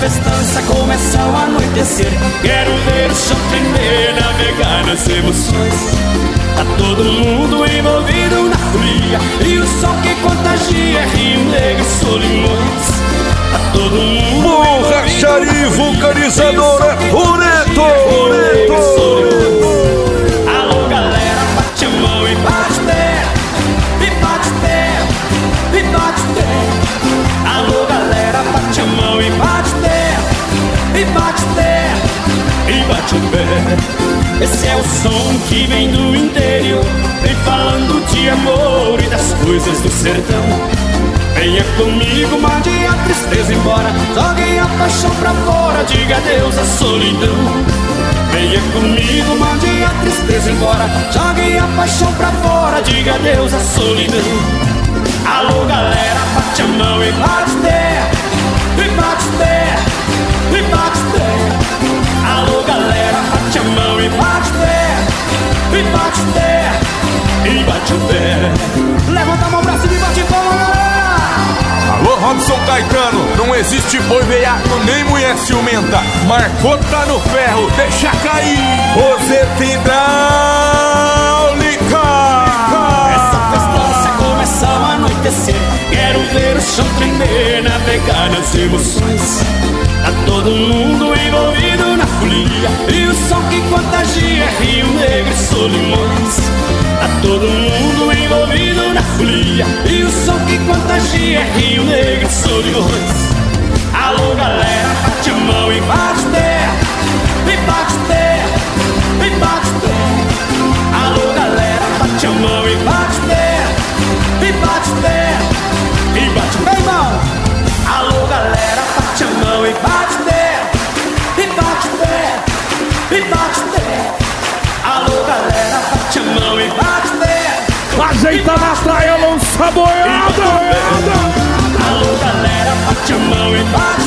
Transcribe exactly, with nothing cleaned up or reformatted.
festança começa ao anoitecer. Quero ver o chão tremer, navegar nas emoções. Tá todo mundo envolvido na folia, e o sol que contagia é Rio Negro e Solimões. Tá todo mundo borracharia vulcanizadora Ureto. Alô galera, bate a mão e bate terra, e bate terra, e bate terra. Alô galera, bate a mão e bate terra, e bate terra, e bate o pé. Esse é o som que vem do interior, vem falando de amor e das coisas do sertão. Venha comigo, mande a tristeza embora, jogue a paixão pra fora, diga adeus à solidão. Venha comigo, mande a tristeza embora, jogue a paixão pra fora, diga adeus à solidão. Alô galera, bate a mão e bate terra, e bate terra, e bate terra. Alô galera, bate a mão e bate terra, e bate terra, e bate o pé. Levanta a mão pra cima e bate palma, galera. Alô Robson Caetano, não existe boi veiaco nem mulher ciumenta. Marcou, tá no ferro, deixa cair. Roseta hidráulica. Essa festança começa ao anoitecer. Quero ver o chão tremer, navegar nas emoções. Tá todo mundo envolvido na folia, e o som que contagia é Rio Negro e Solimões. Tá todo mundo envolvido na folia, e o som que contagia é Rio Negro e Solimões. Alô galera, bate a mão e bate terra, e bate terra, e bate terra. Alô galera, bate a mão e bate terra, e bate terra, e bate bem mão. Alô galera, bate a mão e bate terra, e bate terra, e bate terra. Alô galera, bate a mão e bate terra, ajeita na praia, lança boiada. Alô galera, bate a mão e bate